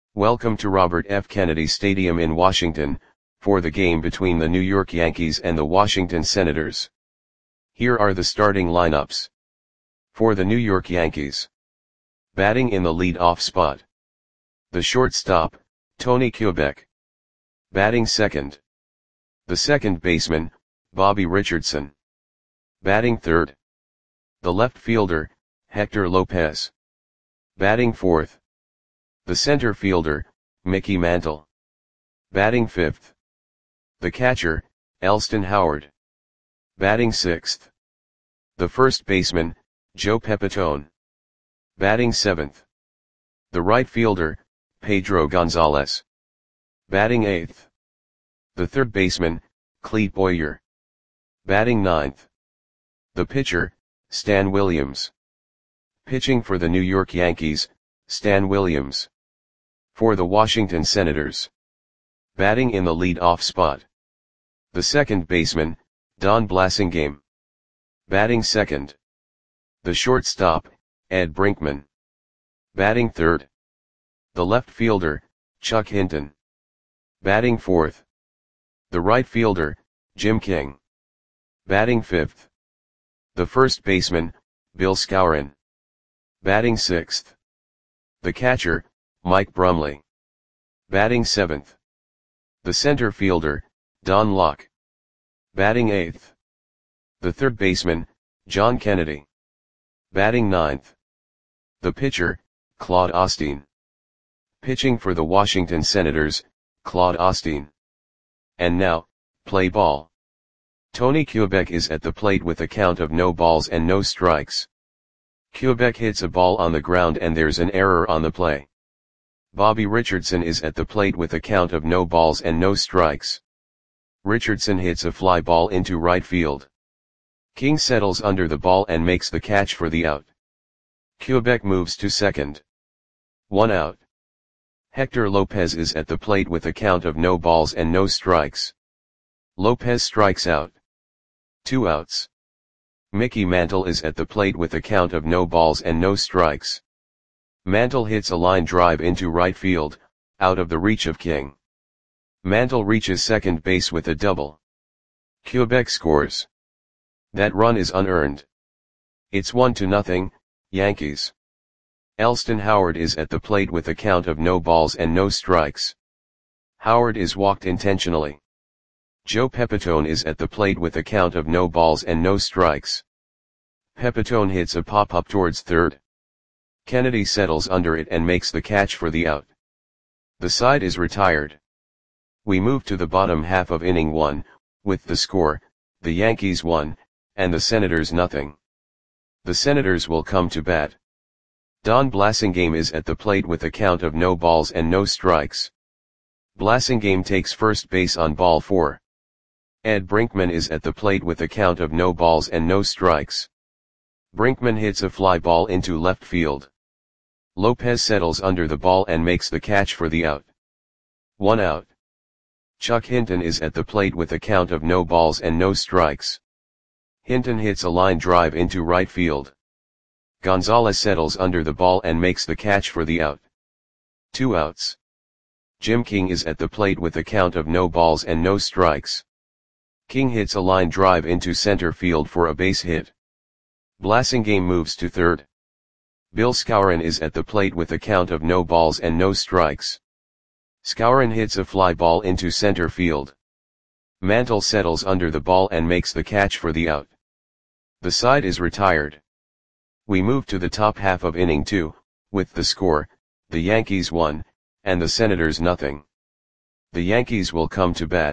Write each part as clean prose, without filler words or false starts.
Welcome to Robert F. Kennedy Stadium in Washington, for the game between the New York Yankees and the Washington Senators. Here are the starting lineups. For the New York Yankees. Batting in the lead-off spot. The shortstop, Tony Kubek. Batting second. The second baseman, Bobby Richardson. Batting third. The left fielder, Hector Lopez. Batting fourth. The center fielder, Mickey Mantle. Batting fifth. The catcher, Elston Howard. Batting sixth. The first baseman, Joe Pepitone. Batting seventh. The right fielder, Pedro Gonzalez. Batting eighth. The third baseman, Clete Boyer. Batting ninth. The pitcher, Stan Williams. Pitching for the New York Yankees, Stan Williams. For the Washington Senators. Batting in the lead-off spot. The second baseman, Don Blasingame. Batting second. The shortstop, Ed Brinkman. Batting third. The left fielder, Chuck Hinton. Batting fourth. The right fielder, Jim King. Batting fifth. The first baseman, Bill Skowron. Batting sixth. The catcher, Mike Brumley. Batting seventh. The center fielder, Don Locke. Batting eighth. The third baseman, John Kennedy. Batting ninth. The pitcher, Claude Osteen. Pitching for the Washington Senators, Claude Osteen. And now, play ball. Tony Kubek is at the plate with a count of no balls and no strikes. Kubek hits a ball on the ground and there's an error on the play. Bobby Richardson is at the plate with a count of no balls and no strikes. Richardson hits a fly ball into right field. King settles under the ball and makes the catch for the out. Kubek moves to second. 1 out. Hector Lopez is at the plate with a count of no balls and no strikes. Lopez strikes out. 2 outs. Mickey Mantle is at the plate with a count of no balls and no strikes. Mantle hits a line drive into right field, out of the reach of King. Mantle reaches second base with a double. Kubek scores. That run is unearned. It's 1-0, Yankees. Elston Howard is at the plate with a count of no balls and no strikes. Howard is walked intentionally. Joe Pepitone is at the plate with a count of no balls and no strikes. Pepitone hits a pop-up towards third. Kennedy settles under it and makes the catch for the out. The side is retired. We move to the bottom half of inning 1, with the score, the Yankees 1, and the Senators 0. The Senators will come to bat. Don Blasingame is at the plate with a count of no balls and no strikes. Blasingame takes first base on ball 4. Ed Brinkman is at the plate with a count of no balls and no strikes. Brinkman hits a fly ball into left field. Lopez settles under the ball and makes the catch for the out. 1 out. Chuck Hinton is at the plate with a count of no balls and no strikes. Hinton hits a line drive into right field. Gonzalez settles under the ball and makes the catch for the out. 2 outs. Jim King is at the plate with a count of no balls and no strikes. King hits a line drive into center field for a base hit. Blasingame moves to third. Bill Skowron is at the plate with a count of no balls and no strikes. Skowron hits a fly ball into center field. Mantle settles under the ball and makes the catch for the out. The side is retired. We move to the top half of inning 2, with the score, the Yankees 1, and the Senators 0. The Yankees will come to bat.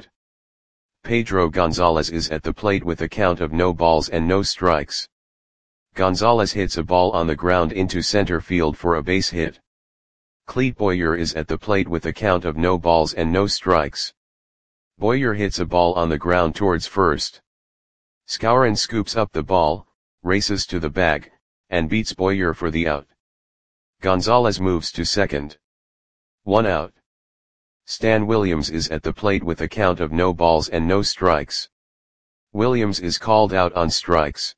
Pedro Gonzalez is at the plate with a count of no balls and no strikes. Gonzalez hits a ball on the ground into center field for a base hit. Clete Boyer is at the plate with a count of no balls and no strikes. Boyer hits a ball on the ground towards first. Skowron scoops up the ball, races to the bag, and beats Boyer for the out. Gonzalez moves to second. 1 out. Stan Williams is at the plate with a count of no balls and no strikes. Williams is called out on strikes.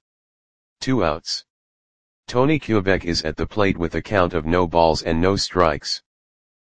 2 outs. Tony Kubek is at the plate with a count of no balls and no strikes.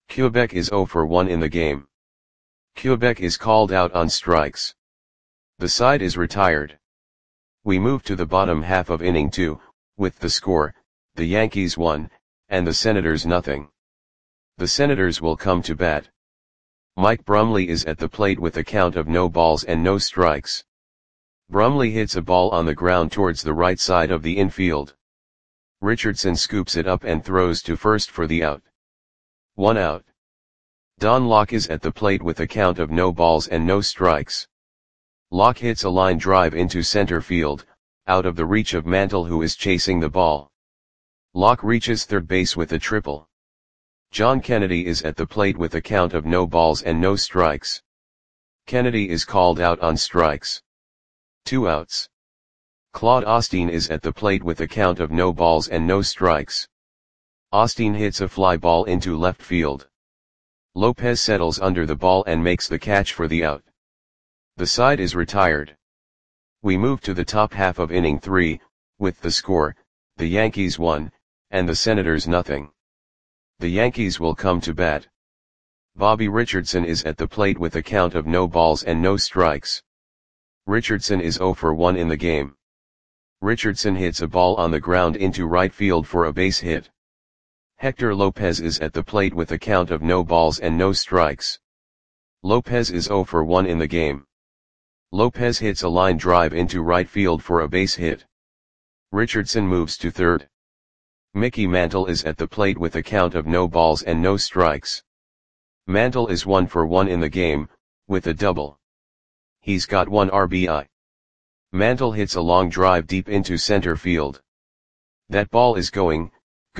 Quebec is 0 for 1 in the game. Quebec is called out on strikes. The side is retired. We move to the bottom half of inning 2, with the score, the Yankees 1, and the Senators nothing. The Senators will come to bat. Mike Brumley is at the plate with a count of no balls and no strikes. Brumley hits a ball on the ground towards the right side of the infield. Richardson scoops it up and throws to first for the out. 1 out. Don Locke is at the plate with a count of no balls and no strikes. Locke hits a line drive into center field, out of the reach of Mantle, who is chasing the ball. Locke reaches third base with a triple. John Kennedy is at the plate with a count of no balls and no strikes. Kennedy is called out on strikes. 2 outs. Claude Osteen is at the plate with a count of no balls and no strikes. Osteen hits a fly ball into left field. Lopez settles under the ball and makes the catch for the out. The side is retired. We move to the top half of inning 3, with the score, the Yankees 1, and the Senators nothing. The Yankees will come to bat. Bobby Richardson is at the plate with a count of no balls and no strikes. Richardson is 0 for 1 in the game. Richardson hits a ball on the ground into right field for a base hit. Hector Lopez is at the plate with a count of no balls and no strikes. Lopez is 0 for 1 in the game. Lopez hits a line drive into right field for a base hit. Richardson moves to third. Mickey Mantle is at the plate with a count of no balls and no strikes. Mantle is 1 for 1 in the game, with a double. He's got 1 RBI. Mantle hits a long drive deep into center field. That ball is going,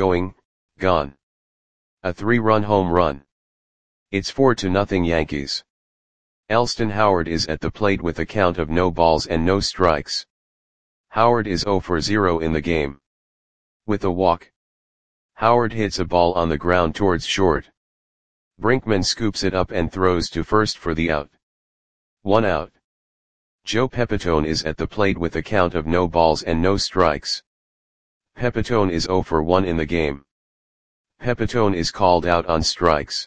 gone. A 3-run home run. It's 4-0 Yankees. Elston Howard is at the plate with a count of no balls and no strikes. Howard is 0 for 0 in the game. With a walk. Howard hits a ball on the ground towards short. Brinkman scoops it up and throws to first for the out. 1 out. Joe Pepitone is at the plate with a count of no balls and no strikes. Pepitone is 0 for 1 in the game. Pepitone is called out on strikes.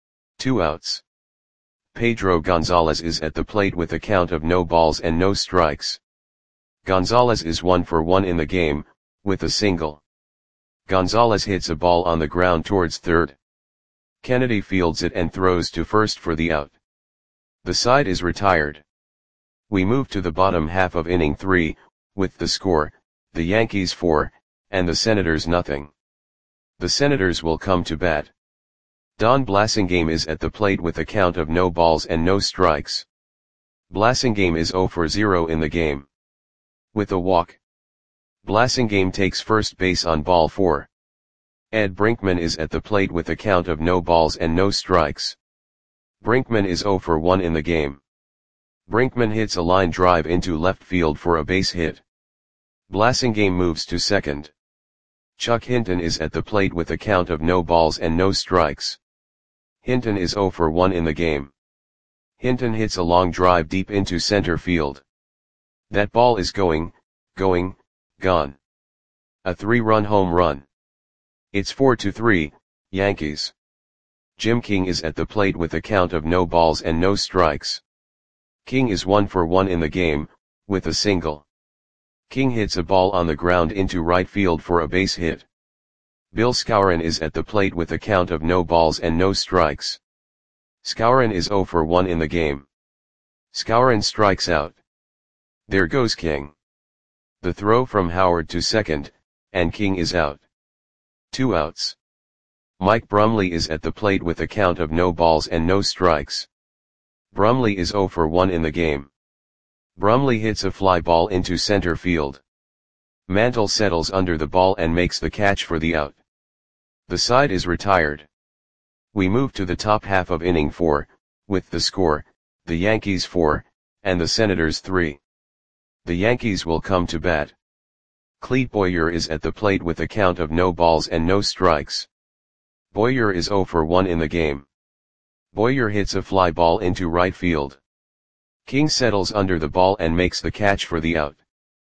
2 outs. Pedro Gonzalez is at the plate with a count of no balls and no strikes. Gonzalez is 1 for 1 in the game, with a single. Gonzalez hits a ball on the ground towards third. Kennedy fields it and throws to first for the out. The side is retired. We move to the bottom half of inning 3, with the score, the Yankees 4, and the Senators nothing. The Senators will come to bat. Don Blasingame is at the plate with a count of no balls and no strikes. Blasingame is 0 for 0 in the game. With a walk. Blasingame takes first base on ball 4. Ed Brinkman is at the plate with a count of no balls and no strikes. Brinkman is 0 for 1 in the game. Brinkman hits a line drive into left field for a base hit. Blasingame moves to second. Chuck Hinton is at the plate with a count of no balls and no strikes. Hinton is 0 for 1 in the game. Hinton hits a long drive deep into center field. That ball is going, gone. A 3-run home run. It's 4-3, Yankees. Jim King is at the plate with a count of no balls and no strikes. King is 1 for 1 in the game, with a single. King hits a ball on the ground into right field for a base hit. Bill Skowron is at the plate with a count of no balls and no strikes. Skowron is 0 for 1 in the game. Skowron strikes out. There goes King. The throw from Howard to second, and King is out. 2 outs. Mike Brumley is at the plate with a count of no balls and no strikes. Brumley is 0 for 1 in the game. Brumley hits a fly ball into center field. Mantle settles under the ball and makes the catch for the out. The side is retired. We move to the top half of inning 4, with the score, the Yankees 4, and the Senators 3. The Yankees will come to bat. Clete Boyer is at the plate with a count of no balls and no strikes. Boyer is 0 for 1 in the game. Boyer hits a fly ball into right field. King settles under the ball and makes the catch for the out.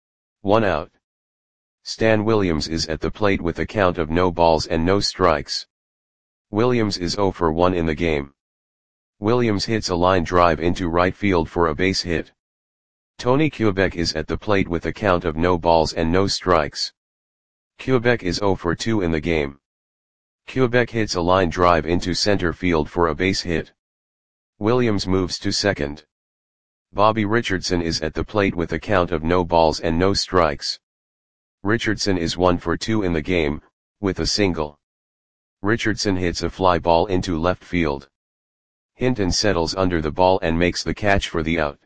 1 out. Stan Williams is at the plate with a count of no balls and no strikes. Williams is 0 for 1 in the game. Williams hits a line drive into right field for a base hit. Tony Quebec is at the plate with a count of no balls and no strikes. Quebec is 0 for 2 in the game. Quebec hits a line drive into center field for a base hit. Williams moves to second. Bobby Richardson is at the plate with a count of no balls and no strikes. Richardson is 1 for 2 in the game, with a single. Richardson hits a fly ball into left field. Hinton settles under the ball and makes the catch for the out.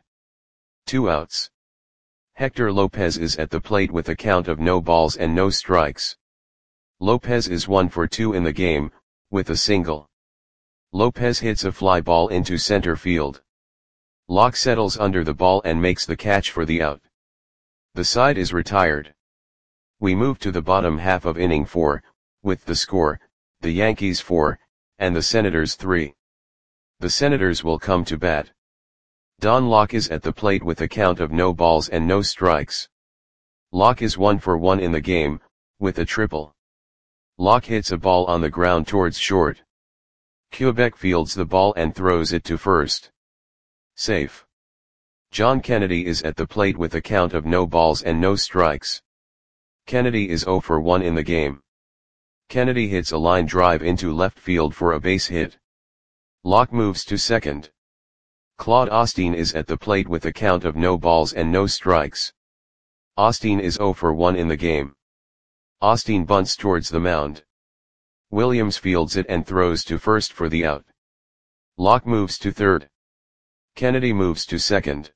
2 outs. Hector Lopez is at the plate with a count of no balls and no strikes. Lopez is 1 for 2 in the game, with a single. Lopez hits a fly ball into center field. Locke settles under the ball and makes the catch for the out. The side is retired. We move to the bottom half of inning 4, with the score, the Yankees 4, and the Senators 3. The Senators will come to bat. Don Locke is at the plate with a count of no balls and no strikes. Locke is 1 for 1 in the game, with a triple. Locke hits a ball on the ground towards short. Quebec fields the ball and throws it to first. Safe. John Kennedy is at the plate with a count of no balls and no strikes. Kennedy is 0 for 1 in the game. Kennedy hits a line drive into left field for a base hit. Locke moves to second. Claude Osteen is at the plate with a count of no balls and no strikes. Osteen is 0 for 1 in the game. Osteen bunts towards the mound. Williams fields it and throws to first for the out. Locke moves to third. Kennedy moves to second.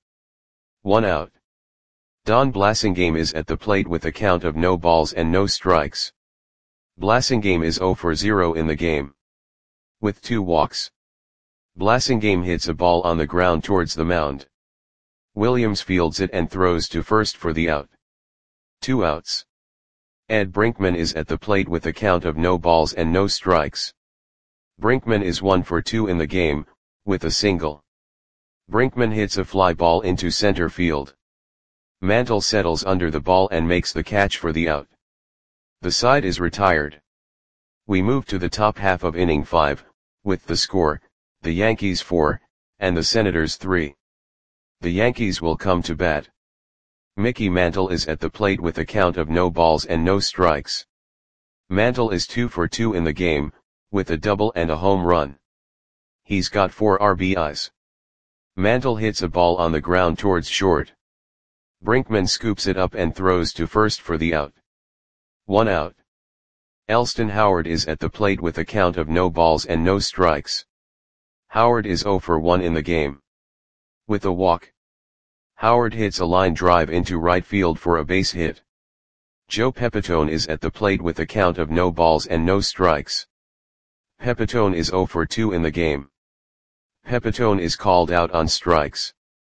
1 out. Don Blasingame is at the plate with a count of no balls and no strikes. Blasingame is 0 for 0 in the game. With 2 walks. Blasingame hits a ball on the ground towards the mound. Williams fields it and throws to first for the out. 2 outs. Ed Brinkman is at the plate with a count of no balls and no strikes. Brinkman is 1 for 2 in the game, with a single. Brinkman hits a fly ball into center field. Mantle settles under the ball and makes the catch for the out. The side is retired. We move to the top half of inning 5, with the score, the Yankees 4, and the Senators 3. The Yankees will come to bat. Mickey Mantle is at the plate with a count of no balls and no strikes. Mantle is 2 for 2 in the game, with a double and a home run. He's got 4 RBIs. Mantle hits a ball on the ground towards short. Brinkman scoops it up and throws to first for the out. 1 out. Elston Howard is at the plate with a count of no balls and no strikes. Howard is 0 for 1 in the game. With a walk. Howard hits a line drive into right field for a base hit. Joe Pepitone is at the plate with a count of no balls and no strikes. Pepitone is 0 for 2 in the game. Pepitone is called out on strikes.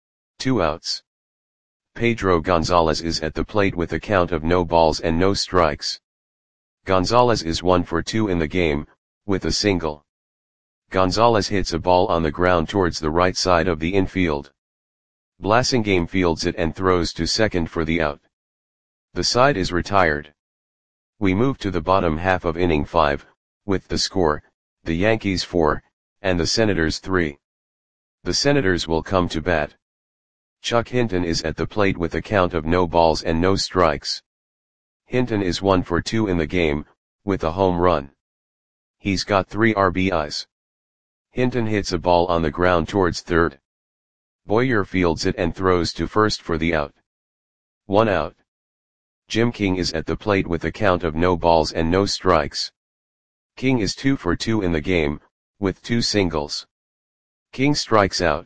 2 outs. Pedro Gonzalez is at the plate with a count of no balls and no strikes. Gonzalez is 1 for 2 in the game, with a single. Gonzalez hits a ball on the ground towards the right side of the infield. Blasingame fields it and throws to second for the out. The side is retired. We move to the bottom half of inning 5, with the score, the Yankees 4, and the Senators 3. The Senators will come to bat. Chuck Hinton is at the plate with a count of no balls and no strikes. Hinton is 1 for 2 in the game, with a home run. He's got 3 RBIs. Hinton hits a ball on the ground towards third. Boyer fields it and throws to first for the out. 1 out. Jim King is at the plate with a count of no balls and no strikes. King is 2 for 2 in the game, with 2 singles. King strikes out.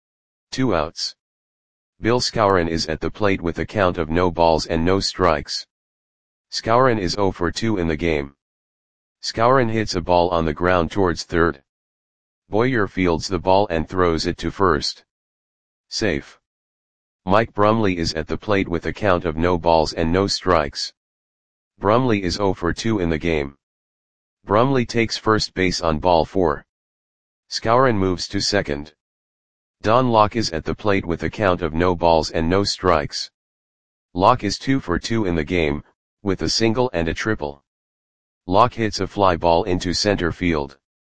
2 outs. Bill Skowron is at the plate with a count of no balls and no strikes. Skowron is 0 for 2 in the game. Skowron hits a ball on the ground towards third. Boyer fields the ball and throws it to first. Safe. Mike Brumley is at the plate with a count of no balls and no strikes. Brumley is 0 for 2 in the game. Brumley takes first base on ball 4. Skowron moves to second. Don Locke is at the plate with a count of no balls and no strikes. Locke is 2 for 2 in the game, with a single and a triple. Locke hits a fly ball into center field.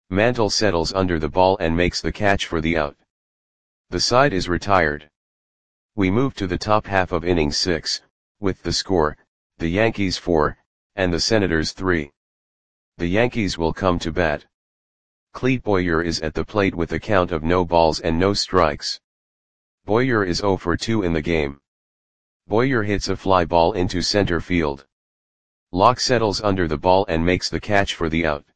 Mantle settles under the ball and makes the catch for the out. The side is retired. We move to the top half of inning 6, with the score, the Yankees 4, and the Senators 3. The Yankees will come to bat. Clete Boyer is at the plate with a count of no balls and no strikes. Boyer is 0 for 2 in the game. Boyer hits a fly ball into center field. Locke settles under the ball and makes the catch for the out.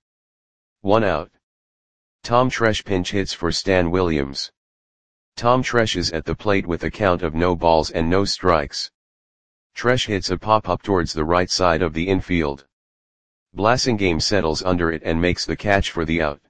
1 out. Tom Tresh pinch hits for Stan Williams. Tom Tresh is at the plate with a count of no balls and no strikes. Tresh hits a pop-up towards the right side of the infield. Blasingame settles under it and makes the catch for the out.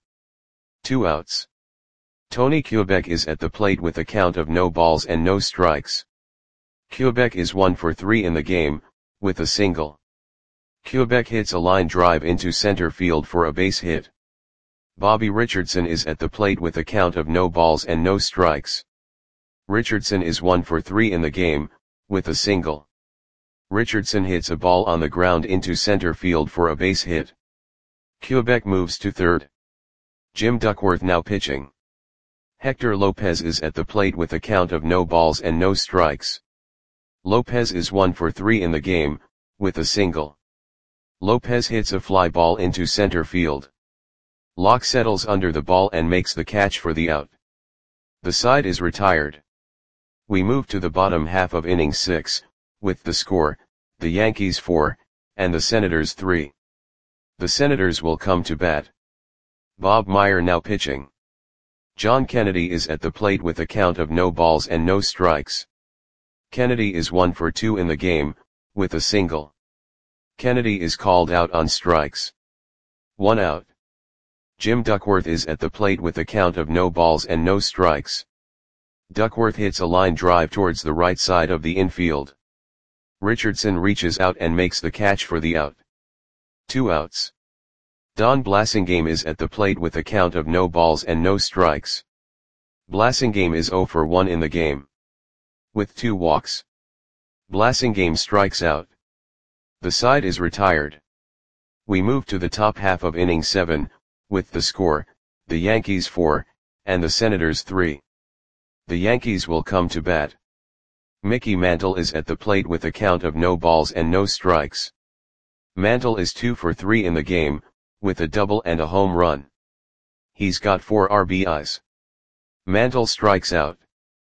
2 outs. Tony Kubek is at the plate with a count of no balls and no strikes. Kubek is 1 for 3 in the game, with a single. Kubek hits a line drive into center field for a base hit. Bobby Richardson is at the plate with a count of no balls and no strikes. Richardson is 1 for 3 in the game, with a single. Richardson hits a ball on the ground into center field for a base hit. Kubek moves to third. Jim Duckworth now pitching. Hector Lopez is at the plate with a count of no balls and no strikes. Lopez is 1 for 3 in the game, with a single. Lopez hits a fly ball into center field. Locke settles under the ball and makes the catch for the out. The side is retired. We move to the bottom half of inning 6, with the score, the Yankees 4, and the Senators 3. The Senators will come to bat. Bob Meyer now pitching. John Kennedy is at the plate with a count of no balls and no strikes. Kennedy is 1 for 2 in the game, with a single. Kennedy is called out on strikes. 1 out. Jim Duckworth is at the plate with a count of no balls and no strikes. Duckworth hits a line drive towards the right side of the infield. Richardson reaches out and makes the catch for the out. 2 outs. Don Blasingame is at the plate with a count of no balls and no strikes. Blasingame is 0 for 1 in the game. With 2 walks. Blasingame strikes out. The side is retired. We move to the top half of inning 7, with the score, the Yankees 4, and the Senators 3. The Yankees will come to bat. Mickey Mantle is at the plate with a count of no balls and no strikes. Mantle is 2 for 3 in the game, with a double and a home run. He's got 4 RBIs. Mantle strikes out.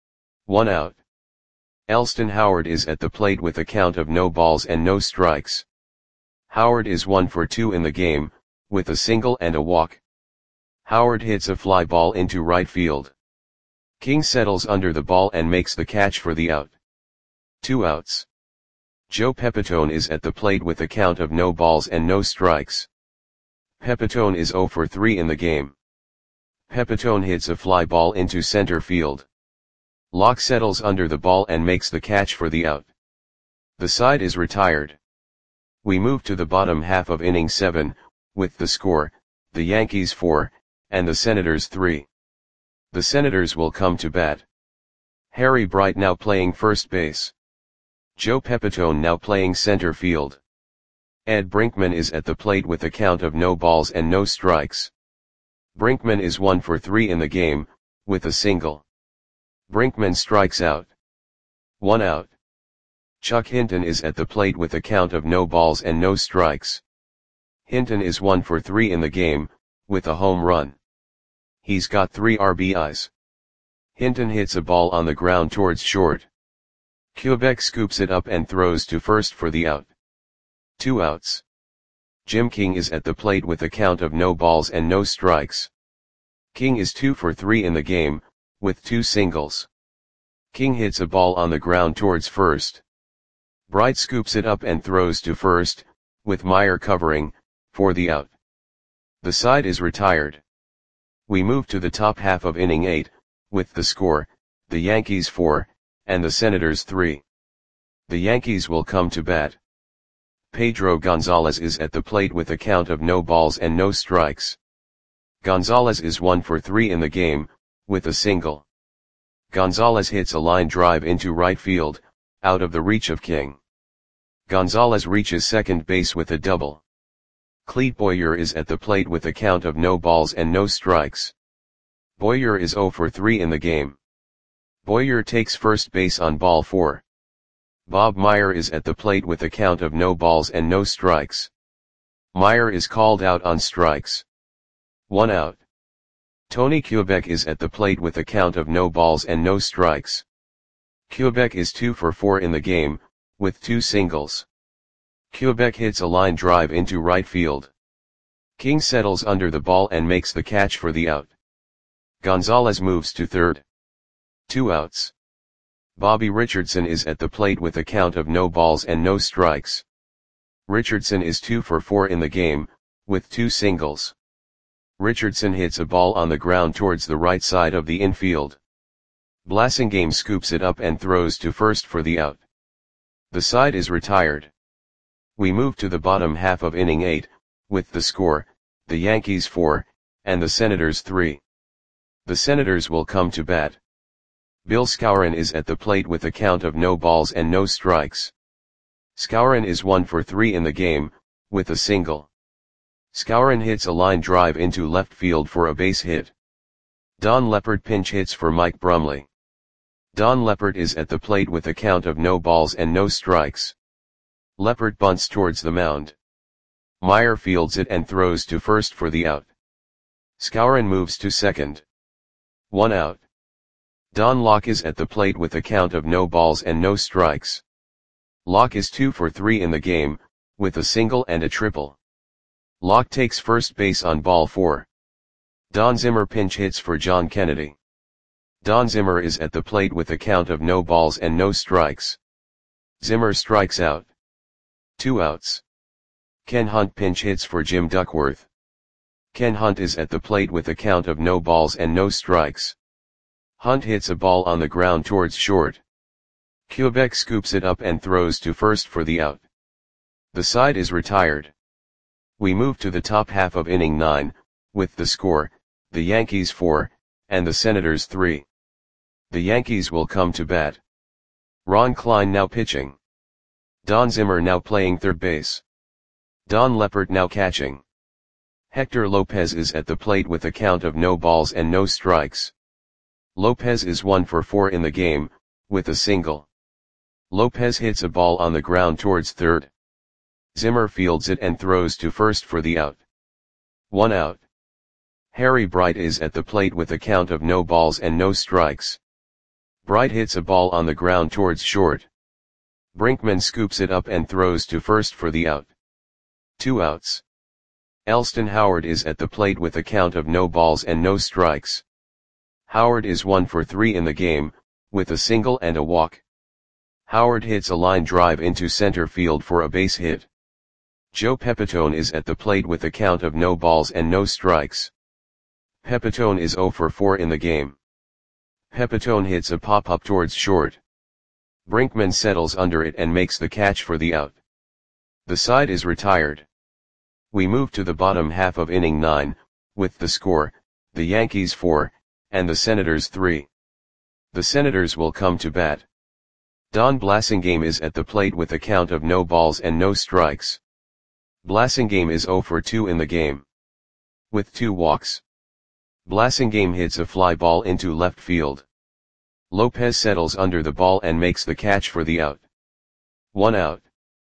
1 out. Elston Howard is at the plate with a count of no balls and no strikes. Howard is 1 for 2 in the game, with a single and a walk. Howard hits a fly ball into right field. King settles under the ball and makes the catch for the out. 2 outs. Joe Pepitone is at the plate with a count of no balls and no strikes. Pepitone is 0 for 3 in the game. Pepitone hits a fly ball into center field. Locke settles under the ball and makes the catch for the out. The side is retired. We move to the bottom half of inning 7, with the score, the Yankees 4, and the Senators 3. The Senators will come to bat. Harry Bright now playing first base. Joe Pepitone now playing center field. Ed Brinkman is at the plate with a count of no balls and no strikes. Brinkman is 1 for 3 in the game, with a single. Brinkman strikes out. 1 out. Chuck Hinton is at the plate with a count of no balls and no strikes. Hinton is 1 for 3 in the game, with a home run. He's got 3 RBIs. Hinton hits a ball on the ground towards short. Kubek scoops it up and throws to first for the out. 2 outs. Jim King is at the plate with a count of no balls and no strikes. King is 2 for 3 in the game, with 2 singles. King hits a ball on the ground towards first. Bright scoops it up and throws to first, with Meyer covering, for the out. The side is retired. We move to the top half of inning 8, with the score, the Yankees 4, and the Senators 3. The Yankees will come to bat. Pedro Gonzalez is at the plate with a count of no balls and no strikes. Gonzalez is 1 for 3 in the game, with a single. Gonzalez hits a line drive into right field, out of the reach of King. Gonzalez reaches second base with a double. Clete Boyer is at the plate with a count of no balls and no strikes. Boyer is 0 for 3 in the game. Boyer takes first base on ball 4. Bob Meyer is at the plate with a count of no balls and no strikes. Meyer is called out on strikes. 1 out. Tony Quebec is at the plate with a count of no balls and no strikes. Quebec is 2 for 4 in the game, with 2 singles. Quebec hits a line drive into right field. King settles under the ball and makes the catch for the out. Gonzalez moves to third. 2 outs. Bobby Richardson is at the plate with a count of no balls and no strikes. Richardson is 2 for 4 in the game, with 2 singles. Richardson hits a ball on the ground towards the right side of the infield. Blasingame scoops it up and throws to first for the out. The side is retired. We move to the bottom half of inning 8, with the score, the Yankees 4, and the Senators 3. The Senators will come to bat. Bill Skowron is at the plate with a count of no balls and no strikes. Skowron is 1 for 3 in the game, with a single. Skowron hits a line drive into left field for a base hit. Don Leppert pinch hits for Mike Brumley. Don Leppert is at the plate with a count of no balls and no strikes. Leppert bunts towards the mound. Meyer fields it and throws to first for the out. Skowron moves to second. 1 out. Don Locke is at the plate with a count of no balls and no strikes. Locke is 2 for 3 in the game, with a single and a triple. Locke takes first base on ball 4. Don Zimmer pinch hits for John Kennedy. Don Zimmer is at the plate with a count of no balls and no strikes. Zimmer strikes out. 2 outs. Ken Hunt pinch hits for Jim Duckworth. Ken Hunt is at the plate with a count of no balls and no strikes. Hunt hits a ball on the ground towards short. Quebec scoops it up and throws to first for the out. The side is retired. We move to the top half of inning 9, with the score, the Yankees 4, and the Senators 3. The Yankees will come to bat. Ron Klein now pitching. Don Zimmer now playing third base. Don Leppert now catching. Hector Lopez is at the plate with a count of no balls and no strikes. Lopez is 1 for 4 in the game, with a single. Lopez hits a ball on the ground towards third. Zimmer fields it and throws to first for the out. 1 out. Harry Bright is at the plate with a count of no balls and no strikes. Bright hits a ball on the ground towards short. Brinkman scoops it up and throws to first for the out. 2 outs. Elston Howard is at the plate with a count of no balls and no strikes. Howard is 1 for 3 in the game, with a single and a walk. Howard hits a line drive into center field for a base hit. Joe Pepitone is at the plate with a count of no balls and no strikes. Pepitone is 0 for 4 in the game. Pepitone hits a pop-up towards short. Brinkman settles under it and makes the catch for the out. The side is retired. We move to the bottom half of inning 9, with the score, the Yankees 4, and the Senators 3. The Senators will come to bat. Don Blasingame is at the plate with a count of no balls and no strikes. Blasingame is 0 for 2 in the game, with 2 walks. Blasingame hits a fly ball into left field. Lopez settles under the ball and makes the catch for the out. 1 out.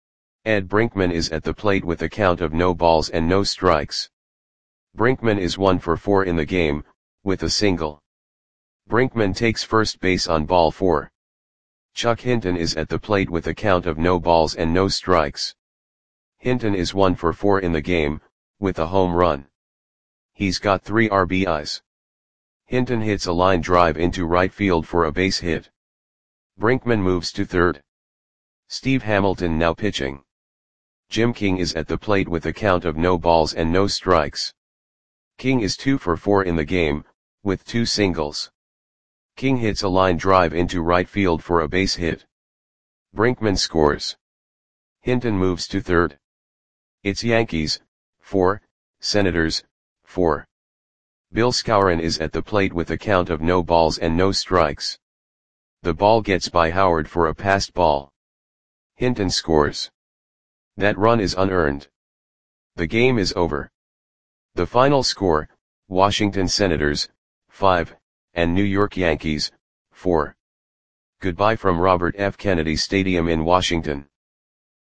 Ed Brinkman is at the plate with a count of no balls and no strikes. Brinkman is 1 for 4 in the game, with a single. Brinkman takes first base on ball 4. Chuck Hinton is at the plate with a count of no balls and no strikes. Hinton is 1 for 4 in the game, with a home run. He's got 3 RBIs. Hinton hits a line drive into right field for a base hit. Brinkman moves to third. Steve Hamilton now pitching. Jim King is at the plate with a count of no balls and no strikes. King is 2 for 4 in the game, with 2 singles. King hits a line drive into right field for a base hit. Brinkman scores. Hinton moves to third. It's Yankees, 4, Senators, 4. Bill Skowron is at the plate with a count of no balls and no strikes. The ball gets by Howard for a passed ball. Hinton scores. That run is unearned. The game is over. The final score, Washington Senators, 5, and New York Yankees, 4. Goodbye from Robert F. Kennedy Stadium in Washington.